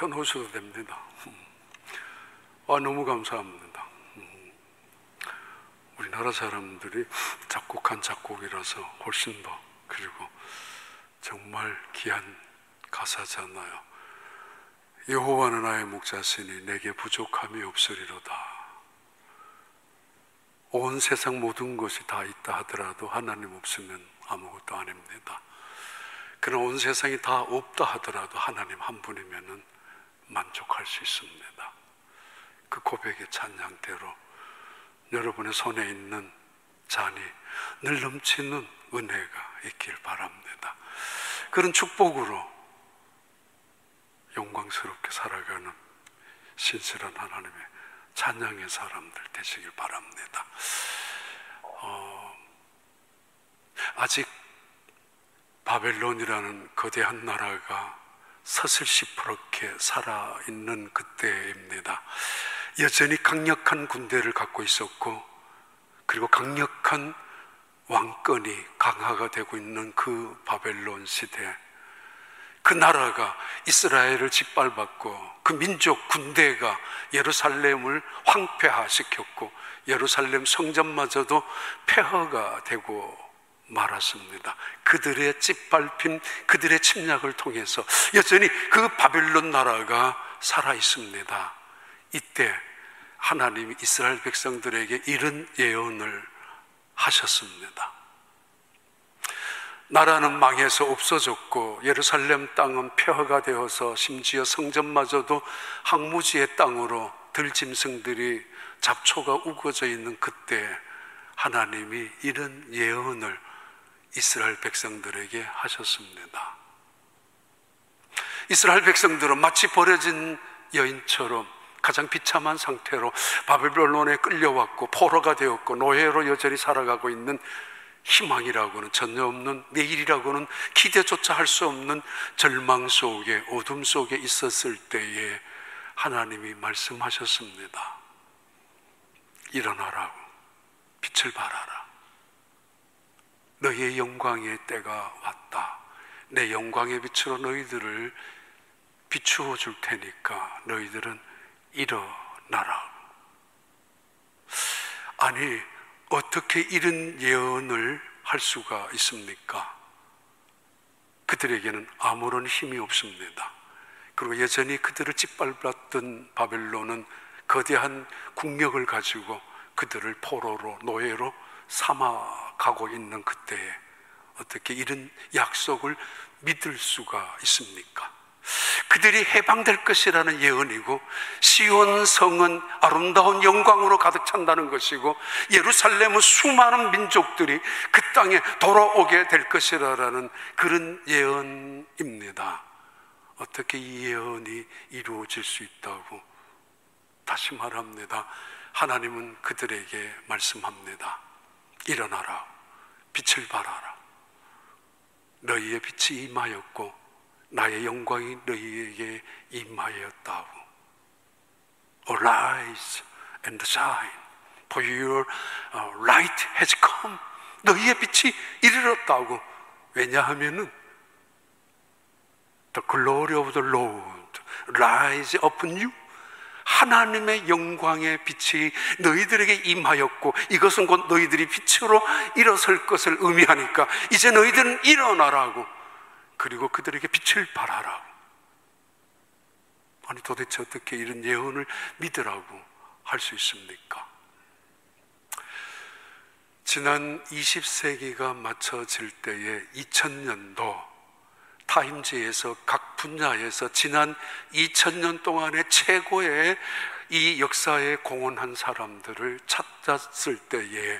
펴놓으셔도 됩니다. 너무 감사합니다. 우리나라 사람들이 작곡한 작곡이라서 훨씬 더, 그리고 정말 귀한 가사잖아요. 여호와는 나의 목자시니 내게 부족함이 없으리로다. 온 세상 모든 것이 다 있다 하더라도 하나님 없으면 아무것도 아닙니다. 그러나 온 세상이 다 없다 하더라도 하나님 한 분이면 만족할 수 있습니다. 그 고백의 찬양대로 여러분의 손에 있는 잔이 늘 넘치는 은혜가 있길 바랍니다. 그런 축복으로 영광스럽게 살아가는 신실한 하나님의 찬양의 사람들 되시길 바랍니다. 아직 바벨론이라는 거대한 나라가 서슬시퍼렇게 살아있는 그때입니다. 여전히 강력한 군대를 갖고 있었고, 그리고 강력한 왕권이 강화가 되고 있는 그 바벨론 시대, 그 나라가 이스라엘을 짓밟았고, 그 민족 군대가 예루살렘을 황폐화시켰고, 예루살렘 성전마저도 폐허가 되고 말았습니다. 그들의 짓밟힌 그들의 침략을 통해서 여전히 그 바벨론 나라가 살아있습니다. 이때 하나님이 이스라엘 백성들에게 이런 예언을 하셨습니다. 나라는 망해서 없어졌고 예루살렘 땅은 폐허가 되어서 심지어 성전마저도 황무지의 땅으로 들짐승들이 잡초가 우거져 있는 그때 하나님이 이런 예언을 이스라엘 백성들에게 하셨습니다. 이스라엘 백성들은 마치 버려진 여인처럼 가장 비참한 상태로 바벨론에 끌려왔고 포로가 되었고 노예로 여전히 살아가고 있는, 희망이라고는 전혀 없는, 내일이라고는 기대조차 할 수 없는 절망 속에, 어둠 속에 있었을 때에 하나님이 말씀하셨습니다. 일어나라고, 빛을 발하라. 너희의 영광의 때가 왔다. 내 영광의 빛으로 너희들을 비추어 줄 테니까 너희들은 일어나라. 아니, 어떻게 이런 예언을 할 수가 있습니까? 그들에게는 아무런 힘이 없습니다. 그리고 여전히 그들을 짓밟았던 바벨론은 거대한 국력을 가지고 그들을 포로로, 노예로 삼아가고 있는 그때에 어떻게 이런 약속을 믿을 수가 있습니까? 그들이 해방될 것이라는 예언이고, 시온 성은 아름다운 영광으로 가득 찬다는 것이고, 예루살렘의 수많은 민족들이 그 땅에 돌아오게 될 것이라는 그런 예언입니다. 어떻게 이 예언이 이루어질 수 있다고? 다시 말합니다. 하나님은 그들에게 말씀합니다. 일어나라, 빛을 발하라. 너희의 빛이 임하였고 나의 영광이 너희에게 임하였다고. Arise and shine, for your light has come. 너희의 빛이 이르렀다고. 왜냐하면은 The glory of the Lord rise upon you. 하나님의 영광의 빛이 너희들에게 임하였고, 이것은 곧 너희들이 빛으로 일어설 것을 의미하니까 이제 너희들은 일어나라고. 그리고 그들에게 빛을 발하라고. 아니, 도대체 어떻게 이런 예언을 믿으라고 할 수 있습니까? 지난 20세기가 맞춰질 때에 2000년도 타임지에서 각 분야에서 지난 2000년 동안의 최고의 이 역사에 공헌한 사람들을 찾았을 때에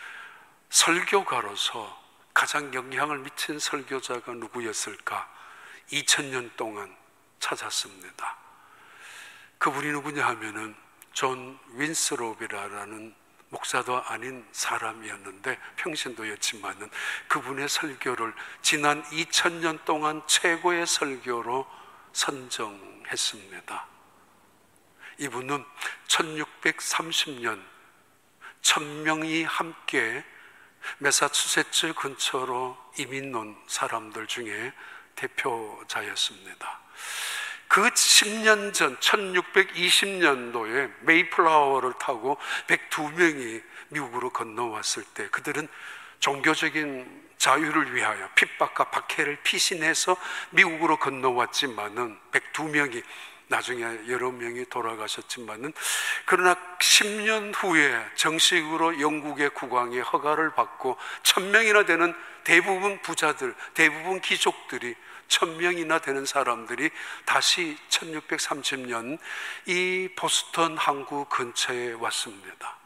설교가로서 가장 영향을 미친 설교자가 누구였을까? 2000년 동안 찾았습니다. 그분이 누구냐 하면은 존 윈스롭이라는 목사도 아닌 사람이었는데 평신도였지만은 그분의 설교를 지난 2000년 동안 최고의 설교로 선정했습니다. 이분은 1630년 1000명이 함께 매사추세츠 근처로 이민 온 사람들 중에 대표자였습니다. 그 10년 전 1620년도에 메이플라워를 타고 102명이 미국으로 건너왔을 때 그들은 종교적인 자유를 위하여 핍박과 박해를 피신해서 미국으로 건너왔지만은 102명이 나중에 여러 명이 돌아가셨지만은 그러나 10년 후에 정식으로 영국의 국왕의 허가를 받고 1000명이나 되는 대부분 부자들, 대부분 귀족들이 1000명이나 되는 사람들이 다시 1630년 이 보스턴 항구 근처에 왔습니다.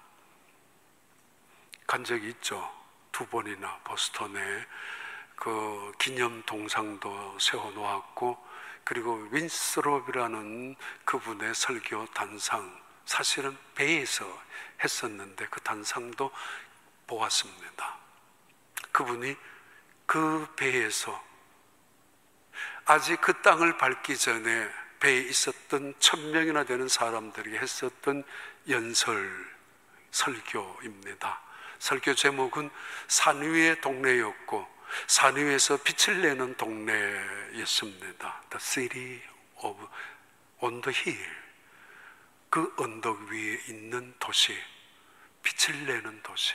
간 적이 있죠. 2번이나 보스턴에 그 기념 동상도 세워놓았고, 그리고 윈스롭이라는 그분의 설교 단상, 사실은 배에서 했었는데 그 단상도 보았습니다. 그분이 그 배에서 아직 그 땅을 밟기 전에 배에 있었던 1000명이나 되는 사람들에게 했었던 설교입니다. 설교 제목은 산 위의 동네였고 산 위에서 빛을 내는 동네였습니다. The city of on the hill. 그 언덕 위에 있는 도시, 빛을 내는 도시.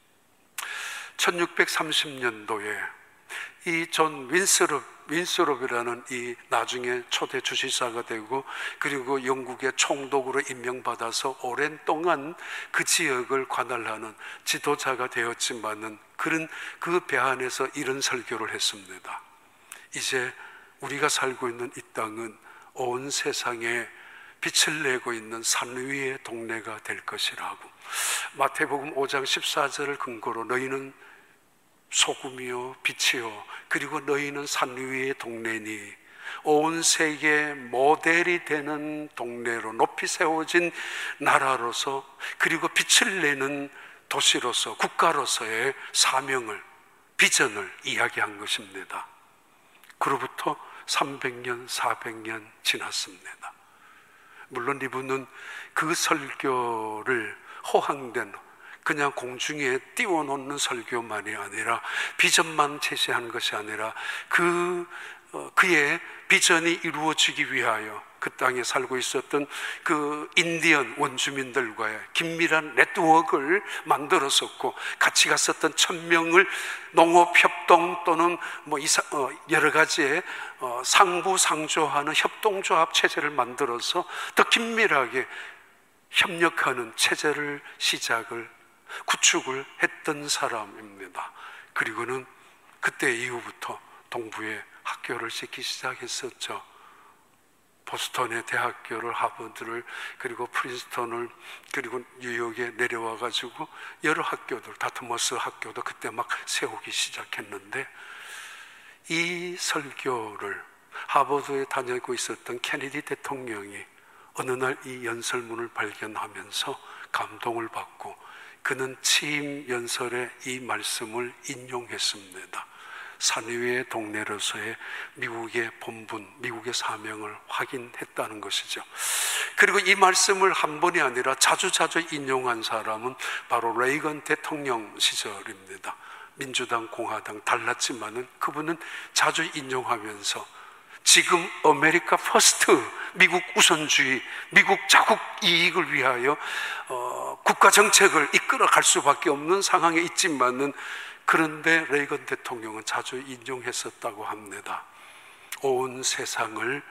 1630년도에 이 존 윈스롭이라는 이 나중에 초대 주지사가 되고 그리고 영국의 총독으로 임명받아서 오랜 동안 그 지역을 관할하는 지도자가 되었지만은 그는 그 배 안에서 이런 설교를 했습니다. 이제 우리가 살고 있는 이 땅은 온 세상에 빛을 내고 있는 산 위의 동네가 될 것이라고. 마태복음 5장 14절을 근거로 너희는 소금이요 빛이요 그리고 너희는 산 위의 동네니 온 세계 모델이 되는 동네로 높이 세워진 나라로서 그리고 빛을 내는 도시로서 국가로서의 사명을, 비전을 이야기한 것입니다. 그로부터 300년, 400년 지났습니다. 물론 이분은 그 설교를 허황된 그냥 공중에 띄워놓는 설교만이 아니라 비전만 제시하는 것이 아니라 그의 비전이 이루어지기 위하여 그 땅에 살고 있었던 그 인디언 원주민들과의 긴밀한 네트워크를 만들었었고 같이 갔었던 1000명을 농업협동 또는 여러 가지의 상부상조하는 협동조합 체제를 만들어서 더 긴밀하게 협력하는 체제를 구축을 했던 사람입니다. 그리고는 그때 이후부터 동부에 학교를 짓기 시작했었죠. 보스턴의 대학교를, 하버드를, 그리고 프린스턴을, 그리고 뉴욕에 내려와 가지고 여러 학교들, 다트머스 학교도 그때 막 세우기 시작했는데 이 설교를 하버드에 다니고 있었던 케네디 대통령이 어느 날 이 연설문을 발견하면서 감동을 받고 그는 취임 연설에 이 말씀을 인용했습니다. 산 위의 동네로서의 미국의 본분, 미국의 사명을 확인했다는 것이죠. 그리고 이 말씀을 한 번이 아니라 자주자주 인용한 사람은 바로 레이건 대통령 시절입니다. 민주당, 공화당 달랐지만은 그분은 자주 인용하면서 지금 아메리카 퍼스트, 미국 우선주의, 미국 자국 이익을 위하여 국가 정책을 이끌어갈 수밖에 없는 상황에 있지만은 그런데 레이건 대통령은 자주 인용했었다고 합니다. 온 세상을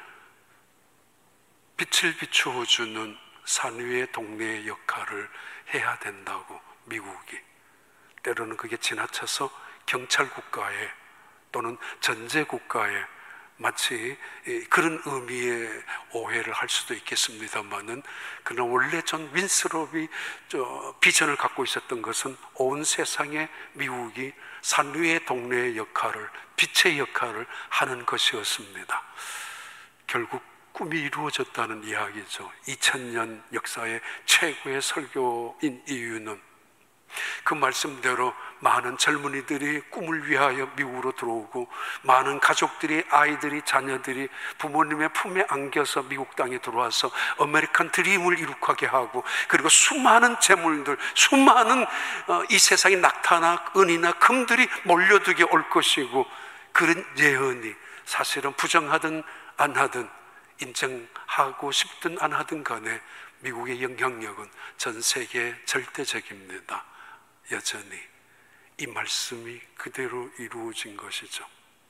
빛을 비추어 주는 산 위의 동네의 역할을 해야 된다고 미국이. 때로는 그게 지나쳐서 경찰 국가에 또는 전제 국가에 마치 그런 의미의 오해를 할 수도 있겠습니다만은 그러나 원래 존 윈스롭이 비전을 갖고 있었던 것은 온 세상에 미국이 산 위의 동네의 역할을, 빛의 역할을 하는 것이었습니다. 결국 꿈이 이루어졌다는 이야기죠. 2000년 역사의 최고의 설교인 이유는 그 말씀대로 많은 젊은이들이 꿈을 위하여 미국으로 들어오고 많은 가족들이, 아이들이, 자녀들이 부모님의 품에 안겨서 미국 땅에 들어와서 아메리칸 드림을 이룩하게 하고 그리고 수많은 재물들, 수많은 이 세상에 낙타나 은이나 금들이 몰려들게 올 것이고 그런 예언이 사실은 부정하든 안 하든 인정하고 싶든 안 하든 간에 미국의 영향력은 전 세계에 절대적입니다. 여전히 이 말씀이 그대로 이루어진 것이죠.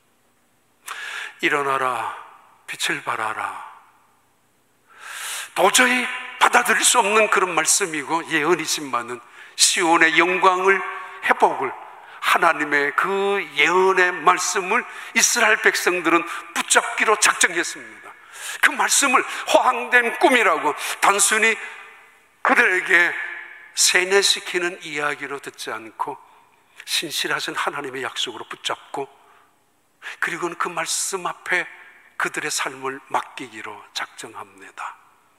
일어나라, 빛을 발하라. 도저히 받아들일 수 없는 그런 말씀이고 예언이지만은 시온의 영광을, 회복을, 하나님의 그 예언의 말씀을 이스라엘 백성들은 붙잡기로 작정했습니다. 그 말씀을 허황된 꿈이라고 단순히 그들에게 세뇌시키는 이야기로 듣지 않고 신실하신 하나님의 약속으로 붙잡고, 그리고는 그 말씀 앞에 그들의 삶을 맡기기로 작정합니다.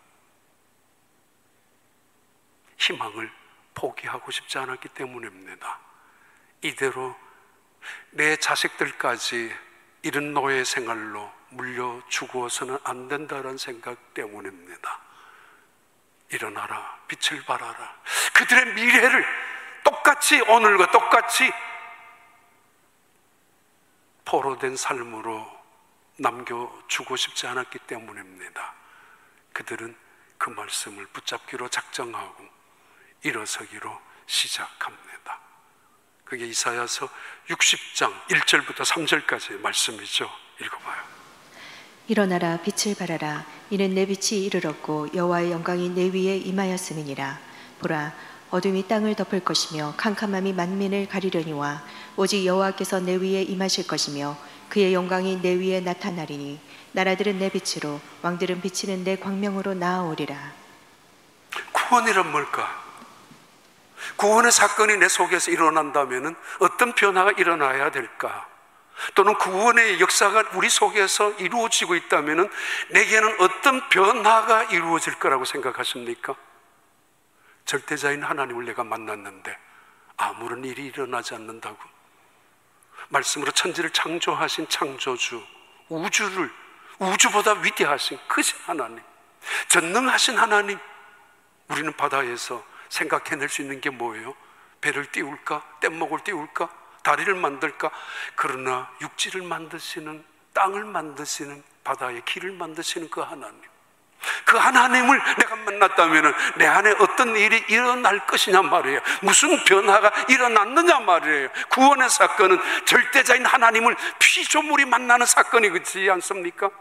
희망을 포기하고 싶지 않았기 때문입니다. 이대로 내 자식들까지 이런 노예 생활로 물려 죽어서는 안 된다는 생각 때문입니다. 일어나라, 빛을 발하라. 그들의 미래를 똑같이, 오늘과 똑같이 포로된 삶으로 남겨주고 싶지 않았기 때문입니다. 그들은 그 말씀을 붙잡기로 작정하고 일어서기로 시작합니다. 그게 이사야서 60장 1절부터 3절까지의 말씀이죠. 읽어봐요. 일어나라, 빛을 발하라. 이는 내 빛이 이르렀고 여호와의 영광이 내 위에 임하였음이니라. 보라, 어둠이 땅을 덮을 것이며 캄캄함이 만민을 가리려니와 오직 여호와께서 내 위에 임하실 것이며 그의 영광이 내 위에 나타나리니 나라들은 내 빛으로, 왕들은 비치는 내 광명으로 나아오리라. 구원이란 뭘까? 구원의 사건이 내 속에서 일어난다면 어떤 변화가 일어나야 될까? 또는 구원의 역사가 우리 속에서 이루어지고 있다면 내게는 어떤 변화가 이루어질 거라고 생각하십니까? 절대자인 하나님을 내가 만났는데 아무런 일이 일어나지 않는다고? 말씀으로 천지를 창조하신 창조주, 우주보다 위대하신 크신 하나님, 전능하신 하나님, 우리는 바다에서 생각해낼 수 있는 게 뭐예요? 배를 띄울까? 뗏목을 띄울까? 다리를 만들까? 그러나 육지를 만드시는, 땅을 만드시는, 바다의 길을 만드시는 그 하나님, 그 하나님을 내가 만났다면 내 안에 어떤 일이 일어날 것이냐 말이에요. 무슨 변화가 일어났느냐 말이에요. 구원의 사건은 절대자인 하나님을 피조물이 만나는 사건이 그렇지 않습니까?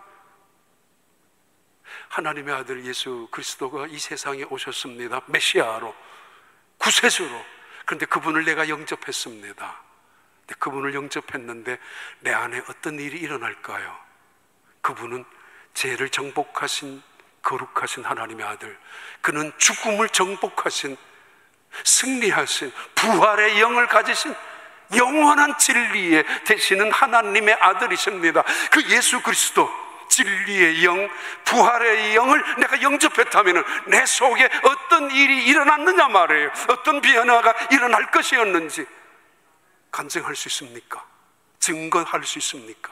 하나님의 아들 예수 그리스도가 이 세상에 오셨습니다. 메시아로, 구세주로. 그런데 그분을 내가 영접했습니다. 그분을 영접했는데 내 안에 어떤 일이 일어날까요? 그분은 죄를 정복하신 거룩하신 하나님의 아들, 그는 죽음을 정복하신, 승리하신, 부활의 영을 가지신 영원한 진리에 되시는 하나님의 아들이십니다. 그 예수 그리스도, 진리의 영, 부활의 영을 내가 영접했다면 내 속에 어떤 일이 일어났느냐 말이에요. 어떤 변화가 일어날 것이었는지 간증할 수 있습니까? 증거할 수 있습니까?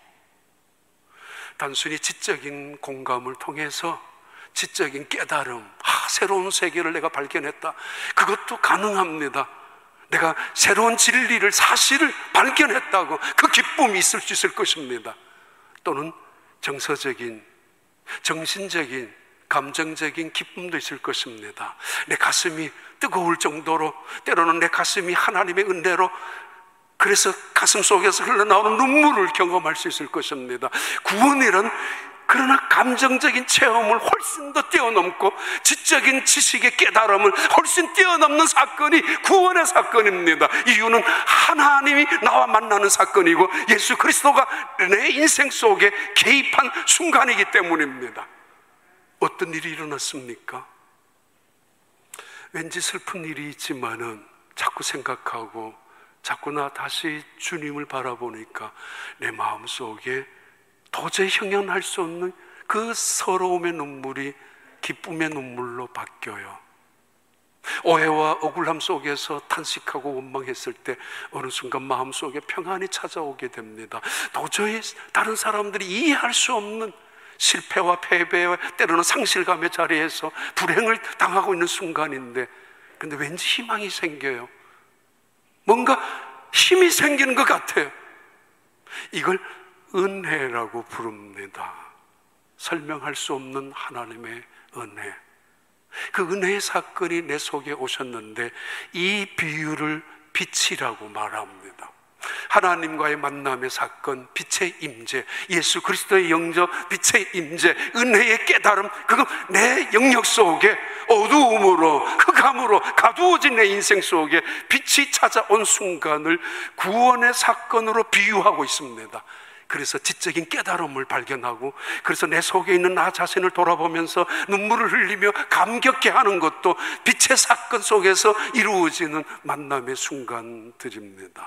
단순히 지적인 공감을 통해서 지적인 깨달음, 새로운 세계를 내가 발견했다, 그것도 가능합니다. 내가 새로운 진리를, 사실을 발견했다고 그 기쁨이 있을 수 있을 것입니다. 또는 정서적인, 정신적인, 감정적인 기쁨도 있을 것입니다. 내 가슴이 뜨거울 정도로, 때로는 내 가슴이 하나님의 은혜로, 그래서 가슴 속에서 흘러나오는 눈물을 경험할 수 있을 것입니다. 구원이란 그러나 감정적인 체험을 훨씬 더 뛰어넘고 지적인 지식의 깨달음을 훨씬 뛰어넘는 사건이 구원의 사건입니다. 이유는 하나님이 나와 만나는 사건이고 예수 그리스도가 내 인생 속에 개입한 순간이기 때문입니다. 어떤 일이 일어났습니까? 왠지 슬픈 일이 있지만은 자꾸 생각하고 자꾸 나 다시 주님을 바라보니까 내 마음속에 도저히 형용할 수 없는 그 서러움의 눈물이 기쁨의 눈물로 바뀌어요. 오해와 억울함 속에서 탄식하고 원망했을 때 어느 순간 마음속에 평안이 찾아오게 됩니다. 도저히 다른 사람들이 이해할 수 없는 실패와 패배와 때로는 상실감의 자리에서 불행을 당하고 있는 순간인데, 근데 왠지 희망이 생겨요. 뭔가 힘이 생기는 것 같아요. 이걸 은혜라고 부릅니다. 설명할 수 없는 하나님의 은혜, 그 은혜의 사건이 내 속에 오셨는데 이 비유를 빛이라고 말합니다. 하나님과의 만남의 사건, 빛의 임재, 예수 그리스도의 영접, 빛의 임재, 은혜의 깨달음, 그건 내 영역 속에 어두움으로, 흑암으로 가두어진 내 인생 속에 빛이 찾아온 순간을 구원의 사건으로 비유하고 있습니다. 그래서 지적인 깨달음을 발견하고, 그래서 내 속에 있는 나 자신을 돌아보면서 눈물을 흘리며 감격해 하는 것도 빛의 사건 속에서 이루어지는 만남의 순간들입니다.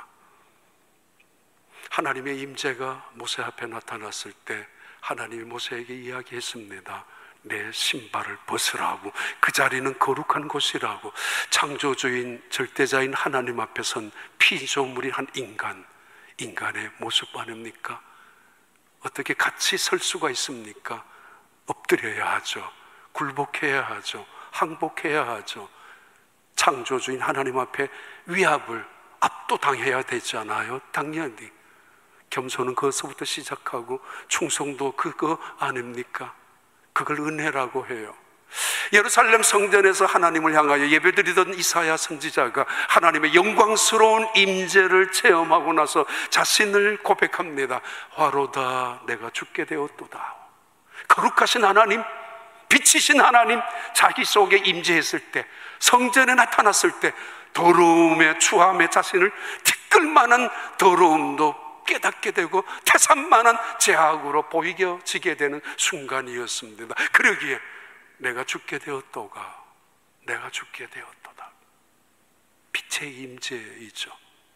하나님의 임재가 모세 앞에 나타났을 때 하나님이 모세에게 이야기했습니다. 내 신발을 벗으라고, 그 자리는 거룩한 곳이라고. 창조주인 절대자인 하나님 앞에 선 피조물인 한 인간의 모습 아닙니까? 어떻게 같이 설 수가 있습니까? 엎드려야 하죠. 굴복해야 하죠. 항복해야 하죠. 창조주인 하나님 앞에 위압을 압도당해야 되잖아요. 당연히 겸손은 그것부터 시작하고 충성도 그거 아닙니까? 그걸 은혜라고 해요. 예루살렘 성전에서 하나님을 향하여 예배드리던 이사야 선지자가 하나님의 영광스러운 임재를 체험하고 나서 자신을 고백합니다. 화로다 내가 죽게 되었도다. 거룩하신 하나님, 빛이신 하나님, 자기 속에 임재했을 때, 성전에 나타났을 때 더러움에 추함에 자신을 티끌만한 더러움도 깨닫게 되고 태산만한 제약으로 보이겨지게 되는 순간이었습니다. 그러기에 내가 죽게 되었도가, 내가 죽게 되었도다. 빛의 임재이죠.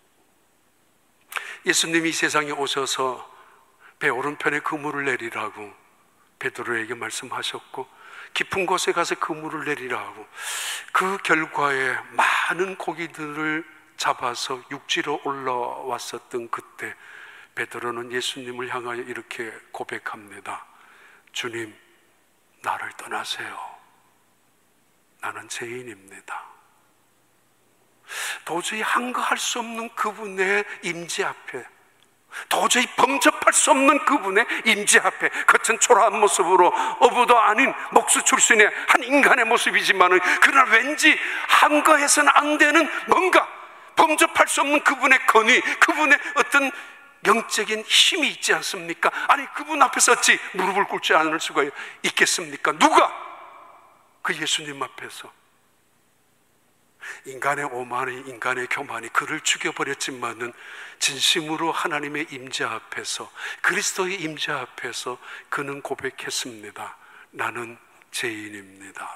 예수님이 이 세상에 오셔서 배 오른편에 그물을 내리라고 베드로에게 말씀하셨고, 깊은 곳에 가서 그물을 내리라고, 그 결과에 많은 고기들을 잡아서 육지로 올라왔었던 그때 베드로는 예수님을 향하여 이렇게 고백합니다. 주님, 나를 떠나세요. 나는 죄인입니다. 도저히 한거할 수 없는 그분의 임재 앞에, 도저히 범접할 수 없는 그분의 임재 앞에, 겉은 초라한 모습으로 어부도 아닌 목수 출신의 한 인간의 모습이지만, 그러나 왠지 한거해서는 안 되는 뭔가 범접할 수 없는 그분의 권위, 그분의 어떤 영적인 힘이 있지 않습니까? 아니, 그분 앞에서 어찌 무릎을 꿇지 않을 수가 있겠습니까? 누가? 그 예수님 앞에서. 인간의 오만이, 인간의 교만이 그를 죽여버렸지만은 진심으로 하나님의 임재 앞에서, 그리스도의 임재 앞에서 그는 고백했습니다. 나는 죄인입니다.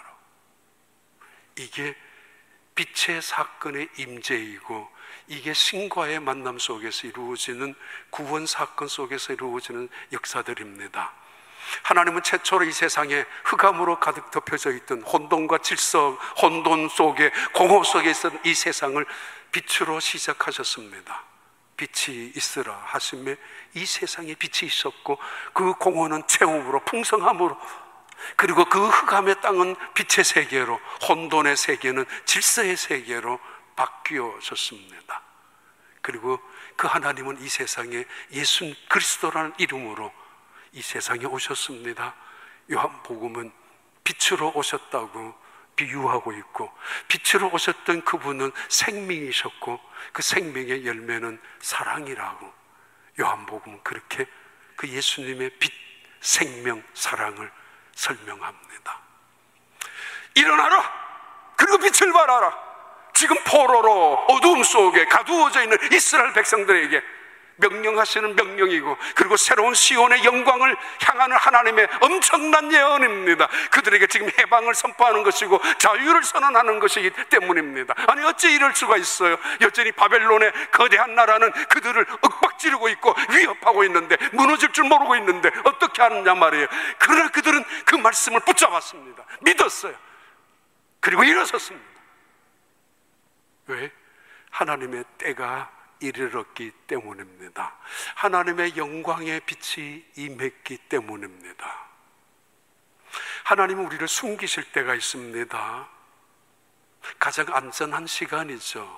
이게 빛의 사건의 임재이고, 이게 신과의 만남 속에서 이루어지는 구원 사건 속에서 이루어지는 역사들입니다. 하나님은 최초로 이 세상에 흑암으로 가득 덮여져 있던 혼돈과 질서, 혼돈 속에, 공허 속에 있던 이 세상을 빛으로 시작하셨습니다. 빛이 있으라 하심에 이 세상에 빛이 있었고, 그 공허는 채움으로, 풍성함으로, 그리고 그 흑암의 땅은 빛의 세계로, 혼돈의 세계는 질서의 세계로 바뀌어졌습니다. 그리고 그 하나님은 이 세상에 예수 그리스도라는 이름으로 이 세상에 오셨습니다. 요한복음은 빛으로 오셨다고 비유하고 있고, 빛으로 오셨던 그분은 생명이셨고, 그 생명의 열매는 사랑이라고 요한복음은 그렇게 그 예수님의 빛, 생명, 사랑을 설명합니다. 일어나라! 그리고 빛을 발하라! 지금 포로로 어두움 속에 가두어져 있는 이스라엘 백성들에게 명령하시는 명령이고, 그리고 새로운 시온의 영광을 향하는 하나님의 엄청난 예언입니다. 그들에게 지금 해방을 선포하는 것이고 자유를 선언하는 것이기 때문입니다. 아니, 어찌 이럴 수가 있어요? 여전히 바벨론의 거대한 나라는 그들을 윽박지르고 있고 위협하고 있는데, 무너질 줄 모르고 있는데 어떻게 하느냐 말이에요. 그러나 그들은 그 말씀을 붙잡았습니다. 믿었어요. 그리고 일어섰습니다. 왜? 하나님의 때가 이르렀기 때문입니다. 하나님의 영광의 빛이 임했기 때문입니다. 하나님은 우리를 숨기실 때가 있습니다. 가장 안전한 시간이죠.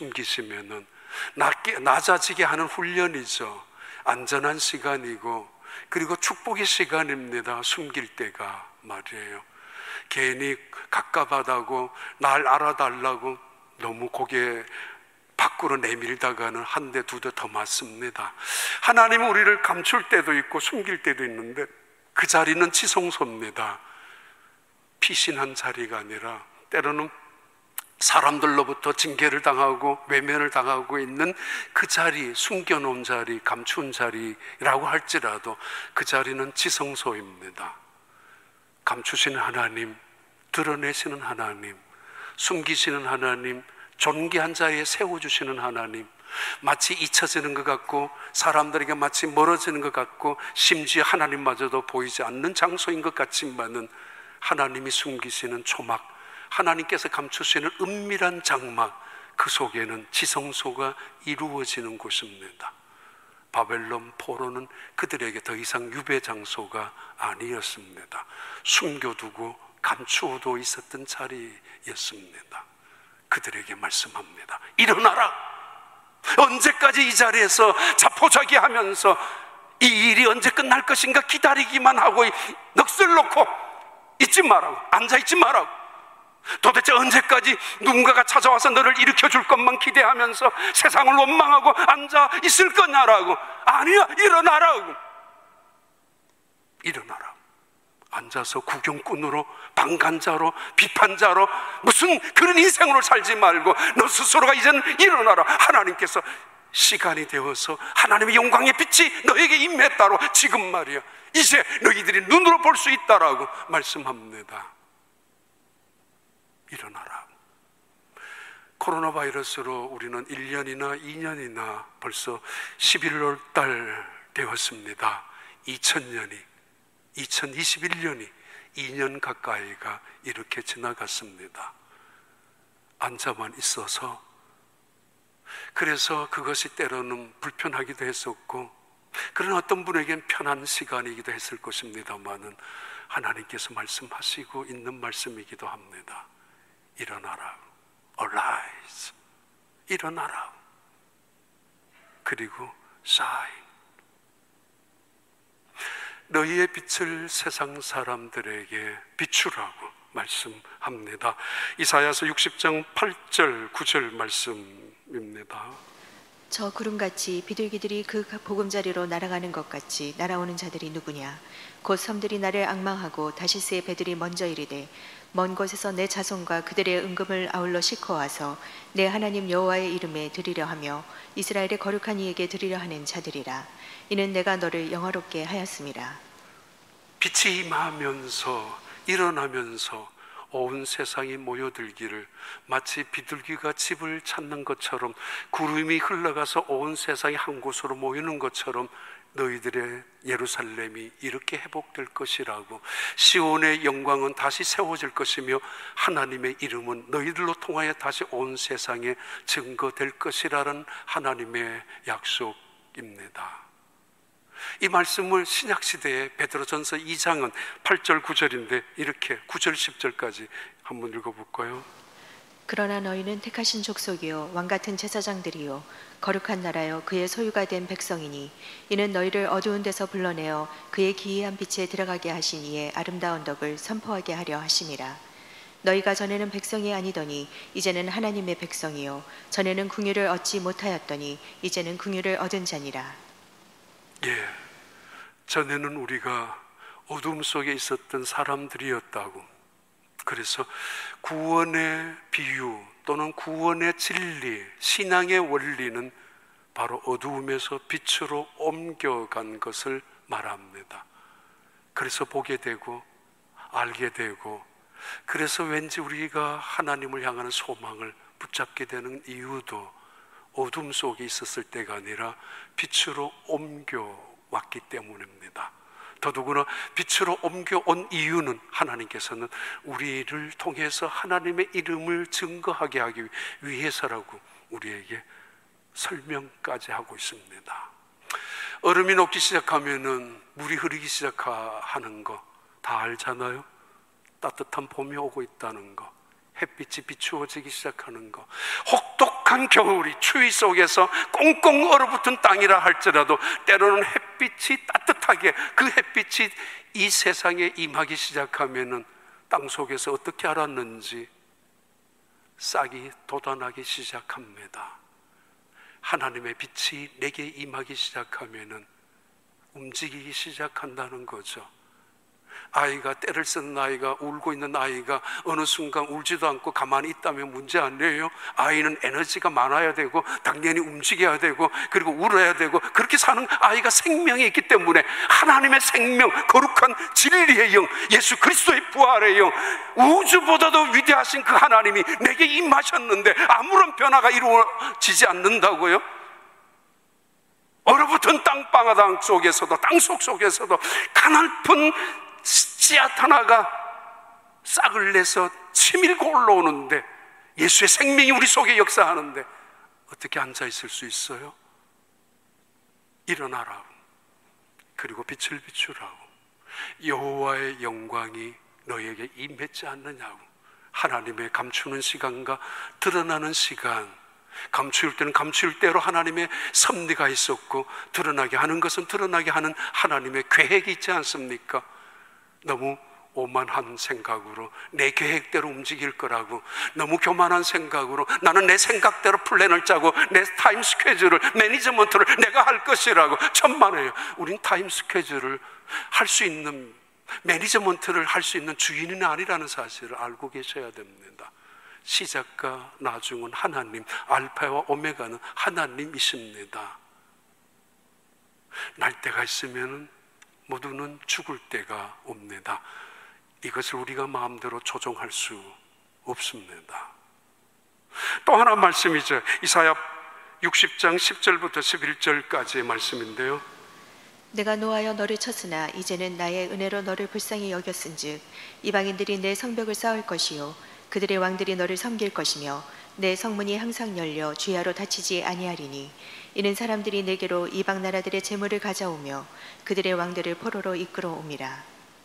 숨기시면은 낮아지게 하는 훈련이죠. 안전한 시간이고, 그리고 축복의 시간입니다. 숨길 때가 말이에요. 괜히 갑갑하다고 날 알아달라고 너무 고개 밖으로 내밀다가는 한 대 두 대 더 맞습니다. 하나님은 우리를 감출 때도 있고 숨길 때도 있는데 그 자리는 지성소입니다. 피신한 자리가 아니라 때로는 사람들로부터 징계를 당하고 외면을 당하고 있는 그 자리, 숨겨놓은 자리, 감춘 자리라고 할지라도 그 자리는 지성소입니다. 감추시는 하나님, 드러내시는 하나님, 숨기시는 하나님, 존귀한 자리에 세워주시는 하나님, 마치 잊혀지는 것 같고 사람들에게 마치 멀어지는 것 같고 심지어 하나님마저도 보이지 않는 장소인 것 같지만은 하나님이 숨기시는 초막, 하나님께서 감추시는 은밀한 장막, 그 속에는 지성소가 이루어지는 곳입니다. 바벨론 포로는 그들에게 더 이상 유배 장소가 아니었습니다. 숨겨두고 감추어도 있었던 자리였습니다. 그들에게 말씀합니다. 일어나라! 언제까지 이 자리에서 자포자기하면서 이 일이 언제 끝날 것인가 기다리기만 하고 넋을 놓고 있지 말라고, 앉아있지 말라고. 도대체 언제까지 누군가가 찾아와서 너를 일으켜줄 것만 기대하면서 세상을 원망하고 앉아 있을 거냐라고. 아니야, 일어나라고. 일어나라. 앉아서 구경꾼으로, 방관자로, 비판자로 무슨 그런 인생으로 살지 말고 너 스스로가 이제는 일어나라. 하나님께서 시간이 되어서 하나님의 영광의 빛이 너에게 임했다로 지금 말이야 이제 너희들이 눈으로 볼 수 있다라고 말씀합니다. 일어나라. 코로나 바이러스로 우리는 1년이나 2년이나 벌써 11월 달 되었습니다. 2021년이 2년 가까이가 이렇게 지나갔습니다. 앉아만 있어서, 그래서 그것이 때로는 불편하기도 했었고, 그런 어떤 분에겐 편한 시간이기도 했을 것입니다만은 하나님께서 말씀하시고 있는 말씀이기도 합니다. 일어나라. Arise. 일어나라. 그리고 shine. 너희의 빛을 세상 사람들에게 비추라고 말씀합니다. 이사야서 60장 8절 9절 말씀입니다. 저 구름같이 비둘기들이 그 보금자리로 날아가는 것 같이 날아오는 자들이 누구냐? 곧 섬들이 나를 앙망하고 다시스의 배들이 먼저 이르되 먼 곳에서 내 자손과 그들의 은금을 아울러 싣고 와서 내 하나님 여호와의 이름에 드리려 하며 이스라엘의 거룩한 이에게 드리려 하는 자들이라. 이는 내가 너를 영화롭게 하였음이라. 빛이 임하면서 일어나면서 온 세상이 모여들기를 마치 비둘기가 집을 찾는 것처럼, 구름이 흘러가서 온 세상이 한 곳으로 모이는 것처럼 너희들의 예루살렘이 이렇게 회복될 것이라고, 시온의 영광은 다시 세워질 것이며 하나님의 이름은 너희들로 통하여 다시 온 세상에 증거될 것이라는 하나님의 약속입니다. 이 말씀을 신약시대에 베드로전서 2장은 8절 9절인데 이렇게 9절 10절까지 한번 읽어볼까요? 그러나 너희는 택하신 족속이요 왕같은 제사장들이요 거룩한 나라요 그의 소유가 된 백성이니 이는 너희를 어두운 데서 불러내어 그의 기이한 빛에 들어가게 하신 이의 아름다운 덕을 선포하게 하려 하심이라. 너희가 전에는 백성이 아니더니 이제는 하나님의 백성이요 전에는 긍휼을 얻지 못하였더니 이제는 긍휼을 얻은 자니라. 예, 전에는 우리가 어둠 속에 있었던 사람들이었다고. 그래서 구원의 비유 또는 구원의 진리, 신앙의 원리는 바로 어두움에서 빛으로 옮겨간 것을 말합니다. 그래서 보게 되고 알게 되고, 그래서 왠지 우리가 하나님을 향하는 소망을 붙잡게 되는 이유도 어둠 속에 있었을 때가 아니라 빛으로 옮겨왔기 때문입니다. 더더구나 빛으로 옮겨온 이유는 하나님께서는 우리를 통해서 하나님의 이름을 증거하게 하기 위해서라고 우리에게 설명까지 하고 있습니다. 얼음이 녹기 시작하면은 물이 흐르기 시작하는 거 다 알잖아요. 따뜻한 봄이 오고 있다는 거, 햇빛이 비추어지기 시작하는 거, 혹독한 겨울이 추위 속에서 꽁꽁 얼어붙은 땅이라 할지라도 때로는 햇빛 햇빛이 따뜻하게, 그 햇빛이 이 세상에 임하기 시작하면은 땅 속에서 어떻게 알았는지 싹이 돋아나기 시작합니다. 하나님의 빛이 내게 임하기 시작하면은 움직이기 시작한다는 거죠. 아이가, 때를 쓰는 아이가, 울고 있는 아이가 어느 순간 울지도 않고 가만히 있다면 문제 아니에요? 아이는 에너지가 많아야 되고 당연히 움직여야 되고 그리고 울어야 되고, 그렇게 사는 아이가 생명이 있기 때문에 하나님의 생명, 거룩한 진리의 영, 예수 그리스도의 부활의 영, 우주보다도 위대하신 그 하나님이 내게 임하셨는데 아무런 변화가 이루어지지 않는다고요? 얼어붙은 땅바닥 속에서도, 땅속 속에서도 가냘픈 씨앗 하나가 싹을 내서 치밀고 올라오는데, 예수의 생명이 우리 속에 역사하는데 어떻게 앉아있을 수 있어요? 일어나라고, 그리고 빛을 비추라고, 여호와의 영광이 너에게 임했지 않느냐고. 하나님의 감추는 시간과 드러나는 시간, 감추일 때는 감추일 대로 하나님의 섭리가 있었고, 드러나게 하는 것은 드러나게 하는 하나님의 계획이 있지 않습니까? 너무 오만한 생각으로 내 계획대로 움직일 거라고, 너무 교만한 생각으로 나는 내 생각대로 플랜을 짜고 내 타임 스케줄을, 매니지먼트를 내가 할 것이라고. 천만에요. 우린 타임 스케줄을 할 수 있는, 매니지먼트를 할 수 있는 주인은 아니라는 사실을 알고 계셔야 됩니다. 시작과 나중은 하나님, 알파와 오메가는 하나님이십니다. 날 때가 있으면 모두는 죽을 때가 옵니다. 이것을 우리가 마음대로 조종할 수 없습니다. 또 하나 말씀이죠. 이사야 60장 10절부터 11절까지의 말씀인데요. 내가 노하여 너를 쳤으나 이제는 나의 은혜로 너를 불쌍히 여겼은즉 이방인들이 내 성벽을 쌓을 것이요 그들의 왕들이 너를 섬길 것이며 내 성문이 항상 열려 주야로 닫히지 아니하리니 이는 사람들이 내게로 이방 나라들의 재물을 가져오며 그들의 왕들을 포로로 이끌어옵니다.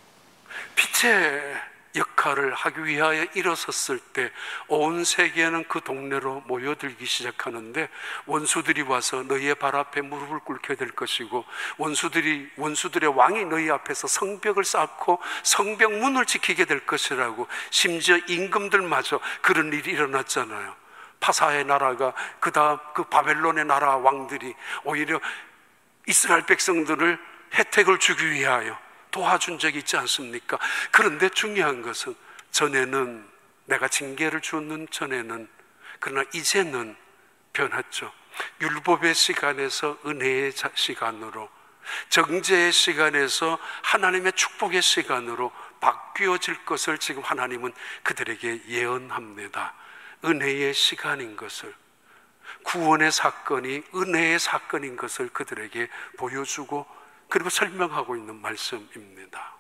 빛의 역할을 하기 위하여 일어섰을 때 온 세계는 그 동네로 모여들기 시작하는데, 원수들이 와서 너희의 발 앞에 무릎을 꿇게 될 것이고, 원수들의 왕이 너희 앞에서 성벽을 쌓고 성벽 문을 지키게 될 것이라고. 심지어 임금들마저 그런 일이 일어났잖아요. 파사의 나라가, 그 다음 그 바벨론의 나라 왕들이 오히려 이스라엘 백성들을 혜택을 주기 위하여 도와준 적이 있지 않습니까? 그런데 중요한 것은, 전에는 내가 징계를 주는 전에는, 그러나 이제는 변했죠. 율법의 시간에서 은혜의 시간으로, 정죄의 시간에서 하나님의 축복의 시간으로 바뀌어질 것을 지금 하나님은 그들에게 예언합니다. 은혜의 시간인 것을, 구원의 사건이 은혜의 사건인 것을 그들에게 보여주고 그리고 설명하고 있는 말씀입니다.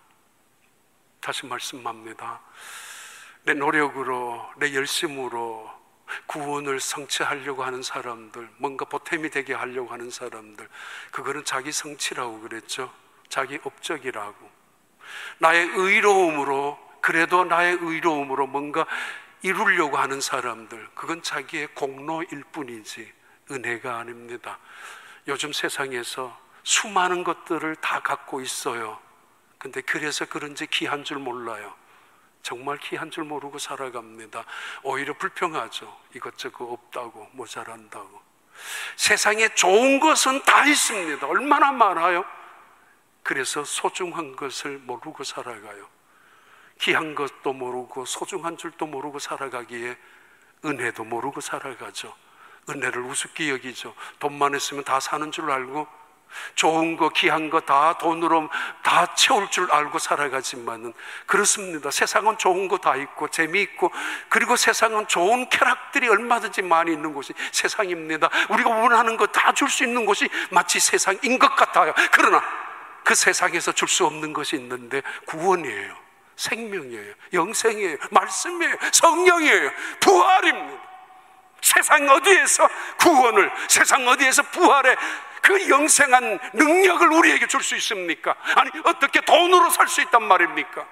다시 말씀합니다. 내 노력으로, 내 열심으로 구원을 성취하려고 하는 사람들, 뭔가 보탬이 되게 하려고 하는 사람들, 그거는 자기 성취라고 그랬죠. 자기 업적이라고. 나의 의로움으로, 그래도 나의 의로움으로 뭔가 이루려고 하는 사람들, 그건 자기의 공로일 뿐이지 은혜가 아닙니다. 요즘 세상에서 수많은 것들을 다 갖고 있어요. 근데 그래서 그런지 귀한 줄 몰라요. 정말 귀한 줄 모르고 살아갑니다. 오히려 불평하죠. 이것저것 없다고, 모자란다고. 세상에 좋은 것은 다 있습니다. 얼마나 많아요. 그래서 소중한 것을 모르고 살아가요. 귀한 것도 모르고 소중한 줄도 모르고 살아가기에 은혜도 모르고 살아가죠. 은혜를 우습게 여기죠. 돈만 있으면 다 사는 줄 알고, 좋은 거, 귀한 거 다 돈으로 다 채울 줄 알고 살아가지만은, 그렇습니다. 세상은 좋은 거 다 있고 재미있고, 그리고 세상은 좋은 쾌락들이 얼마든지 많이 있는 곳이 세상입니다. 우리가 원하는 거 다 줄 수 있는 곳이 마치 세상인 것 같아요. 그러나 그 세상에서 줄 수 없는 것이 있는데, 구원이에요, 생명이에요, 영생이에요, 말씀이에요, 성령이에요, 부활입니다. 세상 어디에서 구원을, 세상 어디에서 부활의 그 영생한 능력을 우리에게 줄 수 있습니까? 아니, 어떻게 돈으로 살 수 있단 말입니까?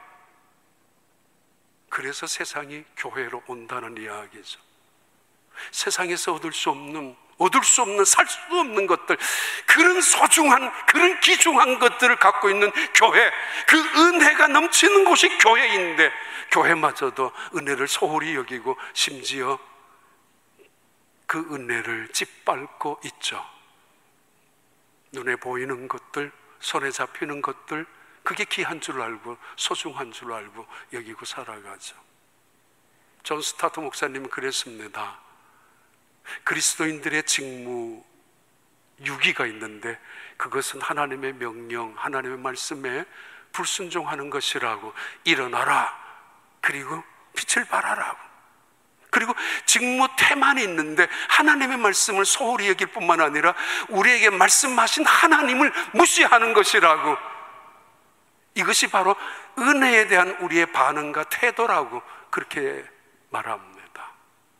그래서 세상이 교회로 온다는 이야기죠. 세상에서 얻을 수 없는, 살 수 없는 것들, 그런 그런 소중한, 그런 귀중한 것들을 갖고 있는 교회, 그 은혜가 넘치는 곳이 교회인데 교회마저도 은혜를 소홀히 여기고 심지어 그 은혜를 짓밟고 있죠. 눈에 보이는 것들, 손에 잡히는 것들, 그게 귀한 줄 알고 소중한 줄 알고 여기고 살아가죠. 존 스타트 목사님은 그랬습니다. 그리스도인들의 직무 유기가 있는데 그것은 하나님의 명령, 하나님의 말씀에 불순종하는 것이라고. 일어나라, 그리고 빛을 발하라고. 그리고 직무 태만이 있는데 하나님의 말씀을 소홀히 여길 뿐만 아니라 우리에게 말씀하신 하나님을 무시하는 것이라고. 이것이 바로 은혜에 대한 우리의 반응과 태도라고 그렇게 말합니다.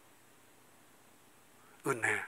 은혜,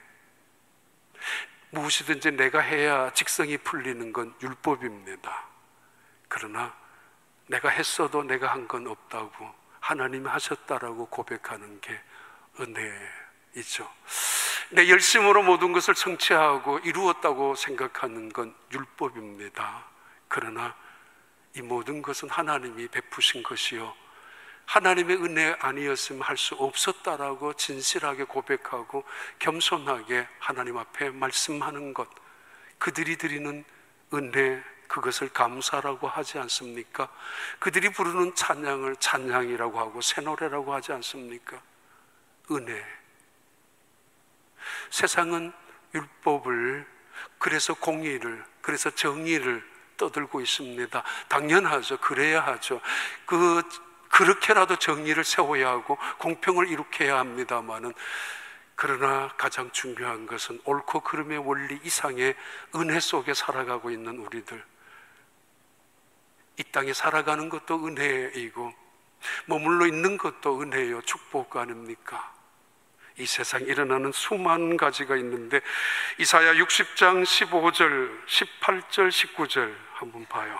무엇이든지 내가 해야 직성이 풀리는 건 율법입니다. 그러나 내가 했어도 내가 한 건 없다고 하나님이 하셨다라고 고백하는 게 은혜이죠. 내 열심으로 모든 것을 성취하고 이루었다고 생각하는 건 율법입니다. 그러나 이 모든 것은 하나님이 베푸신 것이요, 하나님의 은혜 아니었으면 할 수 없었다라고 진실하게 고백하고 겸손하게 하나님 앞에 말씀하는 것, 그들이 드리는 은혜, 그것을 감사라고 하지 않습니까? 그들이 부르는 찬양을 찬양이라고 하고 새 노래라고 하지 않습니까? 은혜. 세상은 율법을, 그래서 공의를, 그래서 정의를 떠들고 있습니다. 당연하죠. 그래야 하죠. 그렇게라도 정의를 세워야 하고 공평을 이룩해야 합니다마는, 그러나 가장 중요한 것은 옳고 그름의 원리 이상의 은혜 속에 살아가고 있는 우리들. 이 땅에 살아가는 것도 은혜이고 머물러 있는 것도 은혜요, 축복 아닙니까? 이 세상에 일어나는 수많은 가지가 있는데 이사야 60장 15절, 18절, 19절 한번 봐요.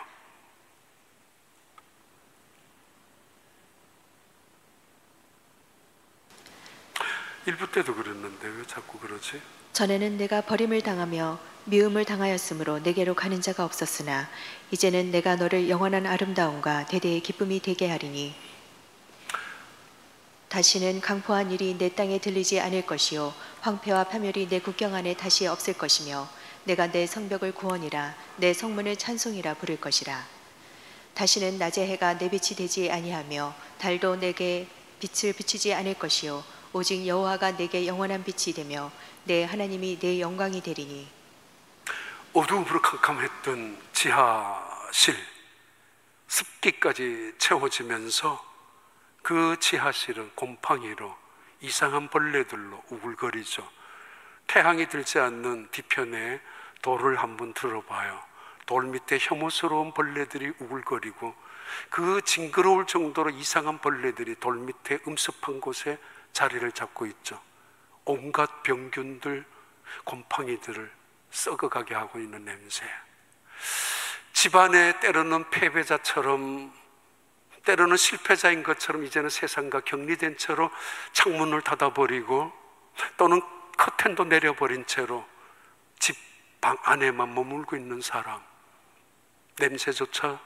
1부 때도 그랬는데 왜 자꾸 그러지? 전에는 내가 버림을 당하며 미움을 당하였으므로 내게로 가는 자가 없었으나 이제는 내가 너를 영원한 아름다움과 대대의 기쁨이 되게 하리니 다시는 강포한 일이 내 땅에 들리지 않을 것이요 황폐와 파멸이 내 국경 안에 다시 없을 것이며 내가 내 성벽을 구원이라 내 성문을 찬송이라 부를 것이라. 다시는 낮의 해가 내 빛이 되지 아니하며 달도 내게 빛을 비추지 않을 것이요 오직 여호와가 내게 영원한 빛이 되며 내 하나님이 내 영광이 되리니. 어두움으로 캄캄했던 지하실, 습기까지 채워지면서 그 지하실은 곰팡이로 이상한 벌레들로 우글거리죠. 태양이 들지 않는 뒤편에 돌을 한번 들어봐요. 돌 밑에 혐오스러운 벌레들이 우글거리고 그 징그러울 정도로 이상한 벌레들이 돌 밑에 음습한 곳에 자리를 잡고 있죠. 온갖 병균들, 곰팡이들을 썩어가게 하고 있는 냄새. 집안에 때로는 패배자처럼, 때로는 실패자인 것처럼 이제는 세상과 격리된 채로 창문을 닫아버리고 또는 커튼도 내려버린 채로 집 방 안에만 머물고 있는 사람, 냄새조차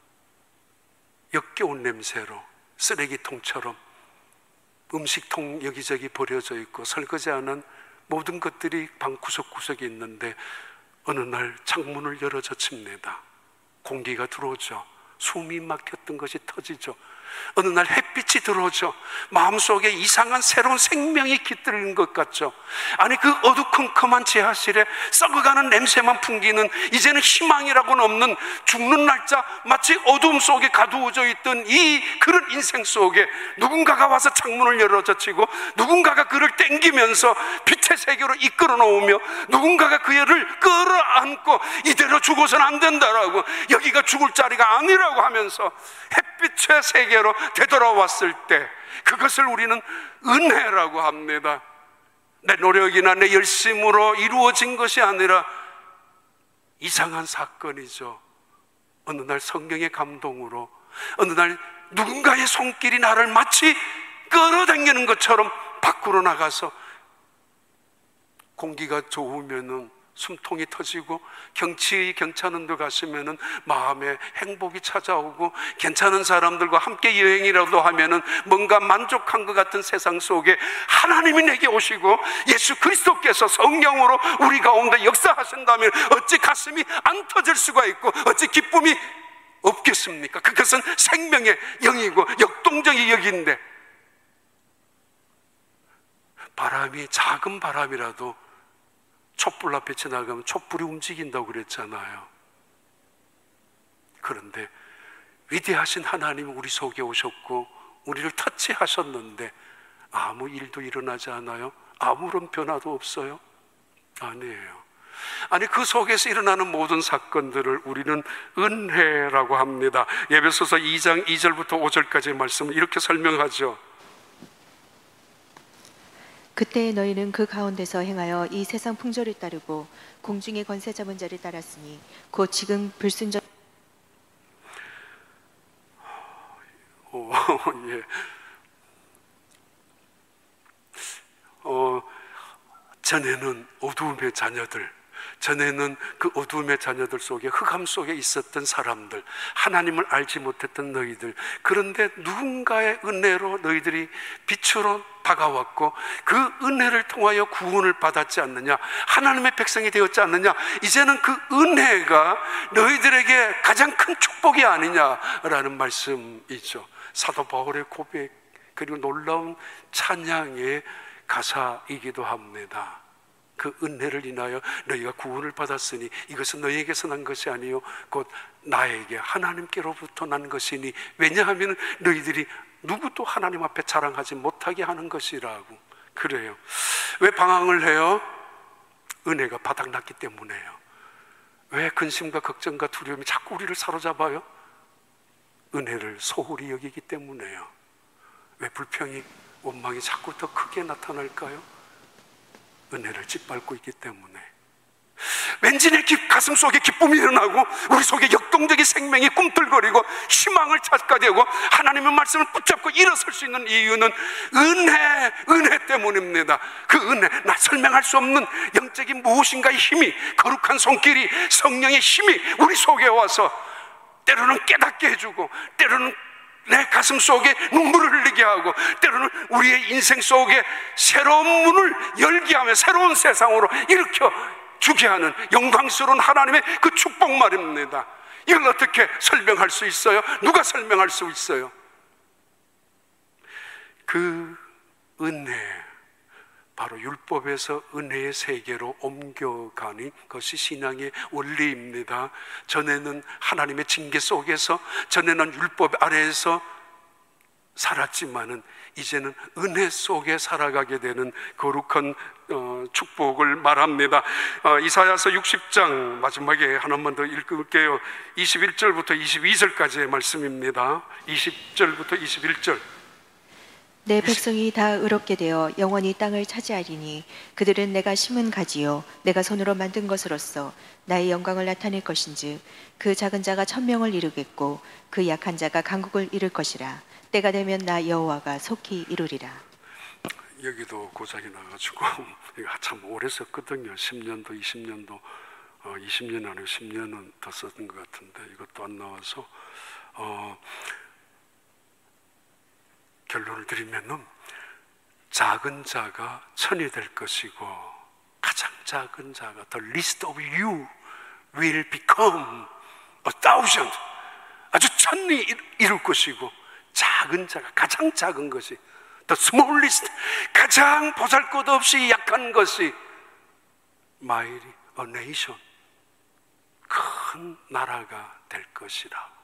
역겨운 냄새로 쓰레기통처럼 음식통 여기저기 버려져 있고 설거지하는 모든 것들이 방 구석구석에 있는데 어느 날 창문을 열어 젖힙니다. 공기가 들어오죠. 숨이 막혔던 것이 터지죠. 어느 날 햇빛이 들어오죠. 마음속에 이상한 새로운 생명이 깃들는 것 같죠. 아니, 그 어두컴컴한 지하실에 썩어가는 냄새만 풍기는, 이제는 희망이라고는 없는 죽는 날짜, 마치 어두움 속에 가두어져 있던 이 그런 인생 속에 누군가가 와서 창문을 열어젖히고 누군가가 그를 땡기면서 빛의 세계로 이끌어 놓으며 누군가가 그를 끌어안고 이대로 죽어서는 안 된다라고, 여기가 죽을 자리가 아니라고 하면서 햇빛의 세계로 되돌아왔을 때 그것을 우리는 은혜라고 합니다. 내 노력이나 내 열심으로 이루어진 것이 아니라 이상한 사건이죠. 어느 날 성령의 감동으로, 어느 날 누군가의 손길이 나를 마치 끌어당기는 것처럼 밖으로 나가서 공기가 좋으면은 숨통이 터지고 경치의 괜찮은 데 가시면은 마음에 행복이 찾아오고 괜찮은 사람들과 함께 여행이라도 하면은 뭔가 만족한 것 같은 세상 속에 하나님이 내게 오시고 예수 그리스도께서 성령으로 우리 가운데 역사하신다면 어찌 가슴이 안 터질 수가 있고 어찌 기쁨이 없겠습니까? 그것은 생명의 영이고 역동적인 영인데, 바람이 작은 바람이라도 촛불 앞에 지나가면 촛불이 움직인다고 그랬잖아요. 그런데 위대하신 하나님이 우리 속에 오셨고 우리를 터치하셨는데 아무 일도 일어나지 않아요? 아무런 변화도 없어요? 아니에요. 아니, 그 속에서 일어나는 모든 사건들을 우리는 은혜라고 합니다. 에베소서 2장 2절부터 5절까지의 말씀을 이렇게 설명하죠. 그때 너희는 그 가운데서 행하여 이 세상 풍조를 따르고 공중의 권세 잡은 자를 따랐으니 곧 지금 불순종 예. 전에는 어두움의 자녀들, 전에는 그 어두움의 자녀들 속에 흑암 속에 있었던 사람들, 하나님을 알지 못했던 너희들, 그런데 누군가의 은혜로 너희들이 빛으로 다가왔고 그 은혜를 통하여 구원을 받았지 않느냐, 하나님의 백성이 되었지 않느냐, 이제는 그 은혜가 너희들에게 가장 큰 축복이 아니냐라는 말씀이죠. 사도 바울의 고백, 그리고 놀라운 찬양의 가사이기도 합니다. 그 은혜를 인하여 너희가 구원을 받았으니 이것은 너희에게서 난 것이 아니요 곧 나에게 하나님께로부터 난 것이니, 왜냐하면 너희들이 누구도 하나님 앞에 자랑하지 못하게 하는 것이라고. 그래요. 왜 방황을 해요? 은혜가 바닥났기 때문에요. 왜 근심과 걱정과 두려움이 자꾸 우리를 사로잡아요? 은혜를 소홀히 여기기 때문에요. 왜 불평이, 원망이 자꾸 더 크게 나타날까요? 은혜를 짓밟고 있기 때문에. 왠지 내 가슴 속에 기쁨이 일어나고 우리 속에 역동적인 생명이 꿈틀거리고 희망을 찾게 되고 하나님의 말씀을 붙잡고 일어설 수 있는 이유는 은혜 때문입니다. 그 은혜, 나 설명할 수 없는 영적인 무엇인가의 힘이, 거룩한 손길이, 성령의 힘이 우리 속에 와서 때로는 깨닫게 해주고, 때로는 내 가슴 속에 눈물을 흘리게 하고, 때로는 우리의 인생 속에 새로운 문을 열게 하며 새로운 세상으로 일으켜 주게 하는 영광스러운 하나님의 그 축복 말입니다. 이걸 어떻게 설명할 수 있어요? 누가 설명할 수 있어요? 그 은혜, 바로 율법에서 은혜의 세계로 옮겨가는 것이 신앙의 원리입니다. 전에는 하나님의 징계 속에서, 전에는 율법 아래에서 살았지만은 이제는 은혜 속에 살아가게 되는 거룩한 축복을 말합니다. 이사야서 60장 마지막에 하나만 더 읽을게요. 21절부터 22절까지의 말씀입니다. 20절부터 21절. 내 백성이 다 의롭게 되어 영원히 땅을 차지하리니 그들은 내가 심은 가지요 내가 손으로 만든 것으로서 나의 영광을 나타낼 것인즉 그 작은 자가 천명을 이루겠고 그 약한 자가 강국을 이룰 것이라. 때가 되면 나 여호와가 속히 이루리라. 여기도 고장이 나가지고 이거 참 오래 썼거든요. 10년도 20년도 20년 아니고 10년은 더 썼던 것 같은데 이것도 안 나와서 결론을 드리면은 작은 자가 천이 될 것이고 가장 작은 자가 the least of you will become a thousand, 아주 천이 이룰 것이고, 작은 자가, 가장 작은 것이 the smallest, 가장 보잘것없이 약한 것이 mighty a nation, 큰 나라가 될 것이라.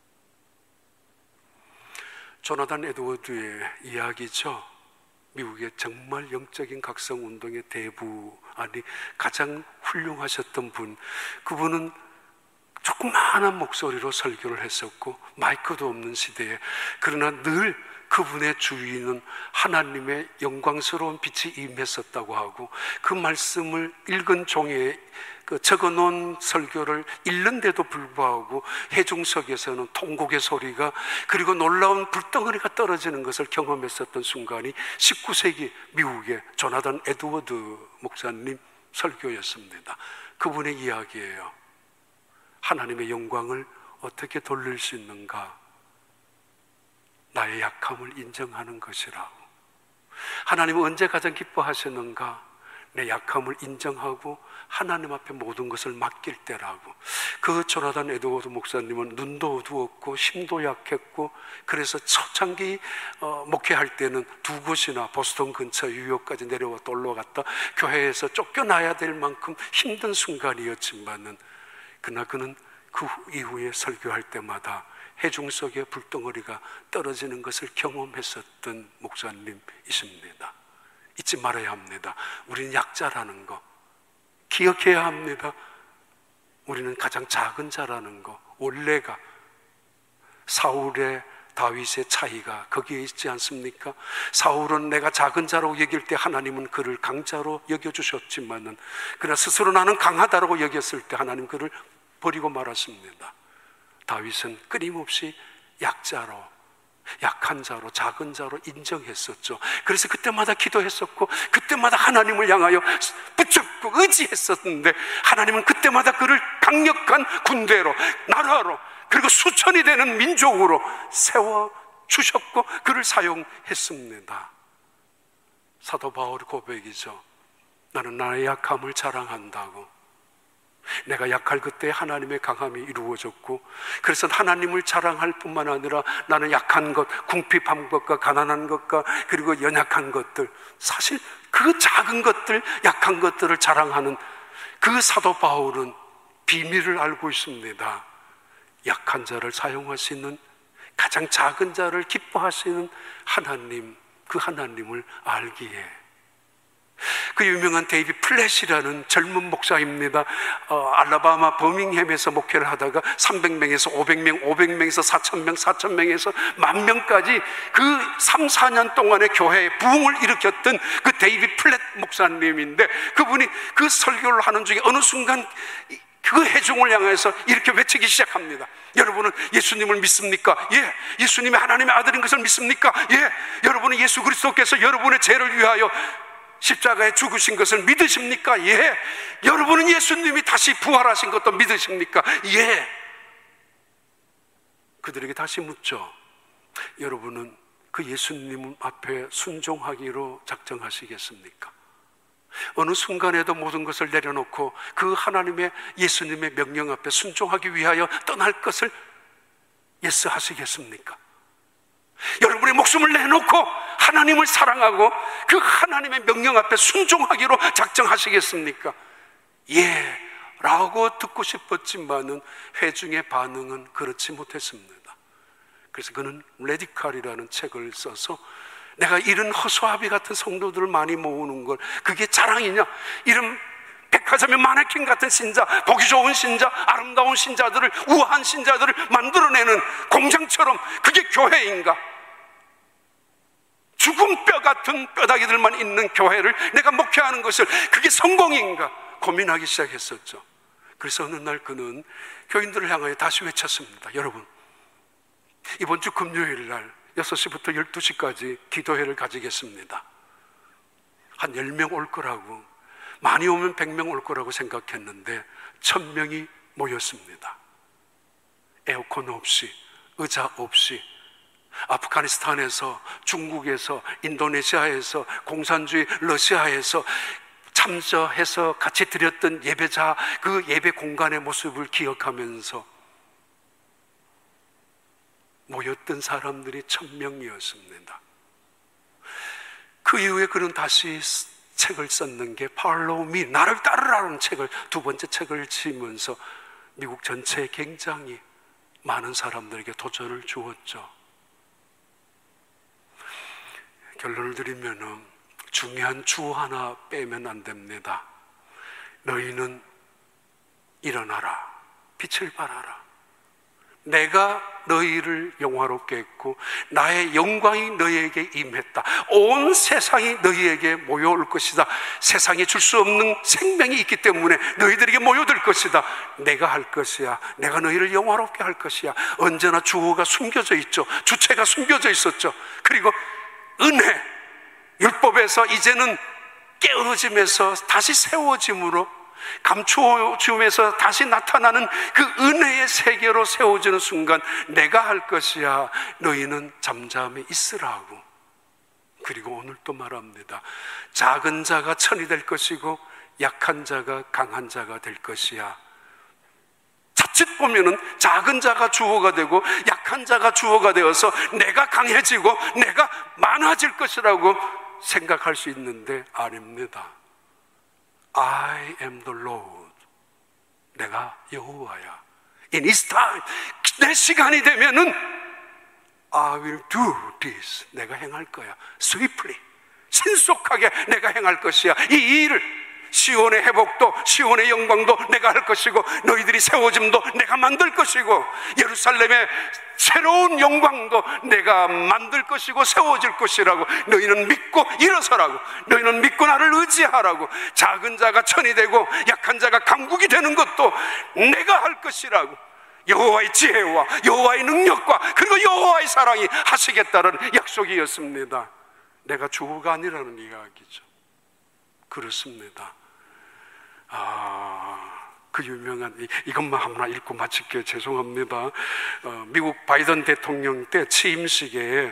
조나단 에드워드의 이야기죠. 미국의 정말 영적인 각성운동의 대부, 아니 가장 훌륭하셨던 분, 그분은 조그마한 목소리로 설교를 했었고 마이크도 없는 시대에, 그러나 늘 그분의 주위는 하나님의 영광스러운 빛이 임했었다고 하고, 그 말씀을 읽은 종이에 적어놓은 설교를 읽는데도 불구하고 회중석에서는 통곡의 소리가, 그리고 놀라운 불덩어리가 떨어지는 것을 경험했었던 순간이 19세기 미국의 조나단 에드워드 목사님 설교였습니다. 그분의 이야기예요. 하나님의 영광을 어떻게 돌릴 수 있는가? 나의 약함을 인정하는 것이라고. 하나님은 언제 가장 기뻐하시는가? 내 약함을 인정하고 하나님 앞에 모든 것을 맡길 때라고. 그 조나단 에드워드 목사님은 눈도 어두웠고 힘도 약했고, 그래서 초창기 목회할 때는 두 곳이나 보스턴 근처 뉴욕까지 내려와 또 올라갔다 교회에서 쫓겨나야 될 만큼 힘든 순간이었지만은, 그러나 그는 그 이후에 설교할 때마다 해중 속에 불덩어리가 떨어지는 것을 경험했었던 목사님이십니다. 잊지 말아야 합니다. 우리는 약자라는 거 기억해야 합니다. 우리는 가장 작은 자라는 거. 원래가 사울의 다윗의 차이가 거기에 있지 않습니까? 사울은 내가 작은 자라고 여길 때 하나님은 그를 강자로 여겨주셨지만은, 그러나 스스로 나는 강하다라고 여겼을 때 하나님 그를 버리고 말았습니다. 다윗은 끊임없이 약자로, 약한 자로, 작은 자로 인정했었죠. 그래서 그때마다 기도했었고, 그때마다 하나님을 향하여 붙잡고 의지했었는데, 하나님은 그때마다 그를 강력한 군대로, 나라로, 그리고 수천이 되는 민족으로 세워주셨고 그를 사용했습니다. 사도 바울의 고백이죠. 나는 나의 약함을 자랑한다고. 내가 약할 그때 하나님의 강함이 이루어졌고, 그래서 하나님을 자랑할 뿐만 아니라 나는 약한 것, 궁핍한 것과 가난한 것과 그리고 연약한 것들, 사실 그 작은 것들, 약한 것들을 자랑하는 그 사도 바울은 비밀을 알고 있습니다. 약한 자를 사용하시는, 가장 작은 자를 기뻐하시는 하나님, 그 하나님을 알기에. 그 유명한 데이비드 플랫이라는 젊은 목사입니다. 알라바마 버밍햄에서 목회를 하다가 300명에서 500명, 500명에서 4,000명, 4,000명에서 10,000명까지 그 3, 4년 동안의 교회에 부흥을 일으켰던 그 데이비드 플랫 목사님인데, 그분이 그 설교를 하는 중에 어느 순간 그 회중을 향해서 이렇게 외치기 시작합니다. 여러분은 예수님을 믿습니까? 예. 예수님이 하나님의 아들인 것을 믿습니까? 예. 여러분은 예수 그리스도께서 여러분의 죄를 위하여 십자가에 죽으신 것을 믿으십니까? 예. 여러분은 예수님이 다시 부활하신 것도 믿으십니까? 예. 그들에게 다시 묻죠. 여러분은 그 예수님 앞에 순종하기로 작정하시겠습니까? 어느 순간에도 모든 것을 내려놓고 그 하나님의, 예수님의 명령 앞에 순종하기 위하여 떠날 것을 예스 하시겠습니까? 여러분의 목숨을 내놓고 하나님을 사랑하고 그 하나님의 명령 앞에 순종하기로 작정하시겠습니까? 예 라고 듣고 싶었지만은 회중의 반응은 그렇지 못했습니다. 그래서 그는 레디칼이라는 책을 써서, 내가 이런 허수아비 같은 성도들을 많이 모으는 걸 그게 자랑이냐? 이런 백화점의 마네킹 같은 신자, 보기 좋은 신자, 아름다운 신자들을, 우아한 신자들을 만들어내는 공장처럼 그게 교회인가? 죽은 뼈 같은 뼈다귀들만 있는 교회를 내가 목회하는 것을, 그게 성공인가? 고민하기 시작했었죠. 그래서 어느 날 그는 교인들을 향하여 다시 외쳤습니다. 여러분, 이번 주 금요일 날 6시부터 12시까지 기도회를 가지겠습니다. 한 10명 올 거라고, 많이 오면 100명 올 거라고 생각했는데 1000명이 모였습니다. 에어컨 없이, 의자 없이, 아프가니스탄에서, 중국에서, 인도네시아에서, 공산주의 러시아에서 참저해서 같이 드렸던 예배자, 그 예배 공간의 모습을 기억하면서 모였던 사람들이 1000명이었습니다. 그 이후에 그는 다시 책을 썼는 게 Follow Me, 나를 따르라는 책을, 두 번째 책을 지으면서 미국 전체에 굉장히 많은 사람들에게 도전을 주었죠. 결론을 드리면 중요한 주 하나 빼면 안 됩니다. 너희는 일어나라, 빛을 발하라. 내가 너희를 영화롭게 했고 나의 영광이 너희에게 임했다. 온 세상이 너희에게 모여올 것이다. 세상에 줄 수 없는 생명이 있기 때문에 너희들에게 모여들 것이다. 내가 할 것이야. 내가 너희를 영화롭게 할 것이야. 언제나 주어가 숨겨져 있죠. 주체가 숨겨져 있었죠. 그리고 은혜, 율법에서 이제는 깨어짐에서 다시 세워짐으로, 감추어짐에서 다시 나타나는 그 은혜의 세계로 세워지는 순간 내가 할 것이야 너희는 잠잠히 있으라고. 그리고 오늘 또 말합니다. 작은 자가 천이 될 것이고 약한 자가 강한 자가 될 것이야. 자칫 보면은 작은 자가 주어가 되고 약한 자가 주어가 되어서 내가 강해지고 내가 많아질 것이라고 생각할 수 있는데 아닙니다. I am the Lord. 내가 여호와야. In His time, 내 시간이 되면은 I will do this. 내가 행할 거야. Swiftly, 신속하게 내가 행할 것이야. 이 일을, 시온의 회복도 시온의 영광도 내가 할 것이고 너희들이 세워짐도 내가 만들 것이고 예루살렘의 새로운 영광도 내가 만들 것이고 세워질 것이라고. 너희는 믿고 일어서라고. 너희는 믿고 나를 의지하라고. 작은 자가 천이 되고 약한 자가 강국이 되는 것도 내가 할 것이라고. 여호와의 지혜와 여호와의 능력과 그리고 여호와의 사랑이 하시겠다는 약속이었습니다. 내가 주가 아니라는 이야기죠. 그렇습니다. 그 유명한 이것만 하나 읽고 마칠게요. 죄송합니다. 미국 바이든 대통령 때 취임식에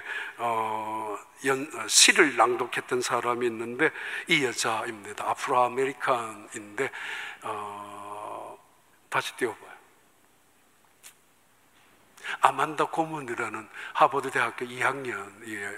시를 낭독했던 사람이 있는데 이 여자입니다. 아프로 아메리칸인데 다시 띄워봐요. 아만다 고먼이라는 하버드 대학교 2학년이에요.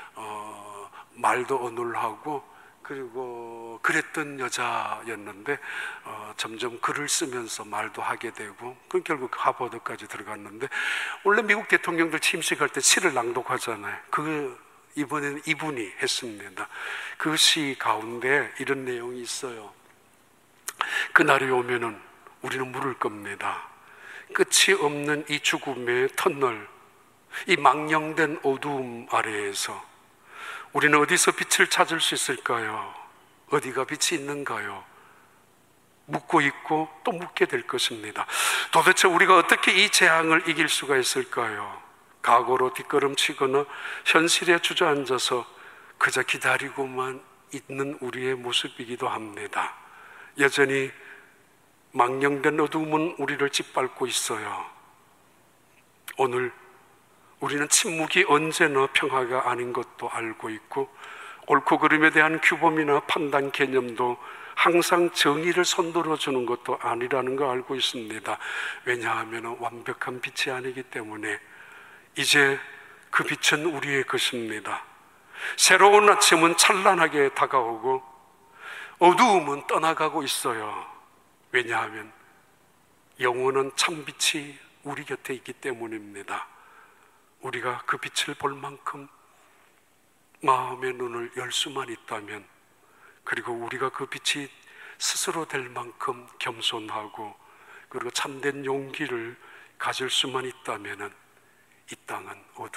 말도 어눌하고 그리고 그랬던 여자였는데 점점 글을 쓰면서 말도 하게 되고 결국 하버드까지 들어갔는데, 원래 미국 대통령들 취임식할 때 시를 낭독하잖아요. 이번에는 이분이 했습니다. 그 시 가운데 이런 내용이 있어요. 그날이 오면은 우리는 물을 겁니다. 끝이 없는 이 죽음의 터널, 이 망령된 어두움 아래에서 우리는 어디서 빛을 찾을 수 있을까요? 어디가 빛이 있는가요? 묻고 있고 또 묻게 될 것입니다. 도대체 우리가 어떻게 이 재앙을 이길 수가 있을까요? 과거로 뒷걸음치거나 현실에 주저앉아서 그저 기다리고만 있는 우리의 모습이기도 합니다. 여전히 망령된 어두움은 우리를 짓밟고 있어요. 오늘 우리는 침묵이 언제나 평화가 아닌 것도 알고 있고 옳고 그름에 대한 규범이나 판단 개념도 항상 정의를 선도해주는 것도 아니라는 걸 알고 있습니다. 왜냐하면 완벽한 빛이 아니기 때문에 이제 그 빛은 우리의 것입니다. 새로운 아침은 찬란하게 다가오고 어두움은 떠나가고 있어요. 왜냐하면 영원한 참빛이 우리 곁에 있기 때문입니다. 우리가 그 빛을 볼 만큼 마음의 눈을 열 수만 있다면, 그리고 우리가 그 빛이 스스로 될 만큼 겸손하고 그리고 참된 용기를 가질 수만 있다면 이 땅의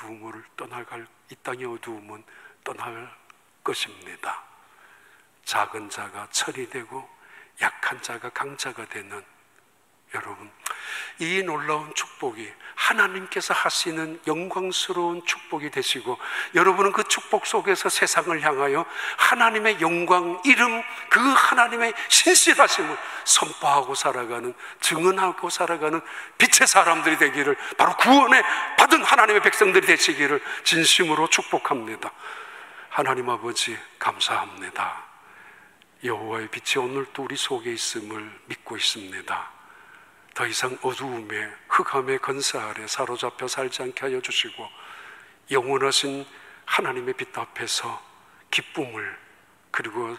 어두움은 떠날 것입니다. 작은 자가 철이 되고 약한 자가 강자가 되는, 여러분, 이 놀라운 축복이 하나님께서 하시는 영광스러운 축복이 되시고, 여러분은 그 축복 속에서 세상을 향하여 하나님의 영광, 이름, 그 하나님의 신실하심을 선포하고 살아가는, 증언하고 살아가는 빛의 사람들이 되기를, 바로 구원에 받은 하나님의 백성들이 되시기를 진심으로 축복합니다. 하나님 아버지 감사합니다. 여호와의 빛이 오늘도 우리 속에 있음을 믿고 있습니다. 더 이상 어두움에 흑암의 건사 아래 사로잡혀 살지 않게 하여 주시고, 영원하신 하나님의 빛 앞에서 기쁨을, 그리고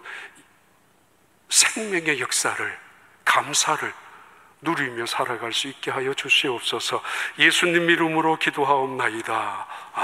생명의 역사를, 감사를 누리며 살아갈 수 있게 하여 주시옵소서. 예수님 이름으로 기도하옵나이다.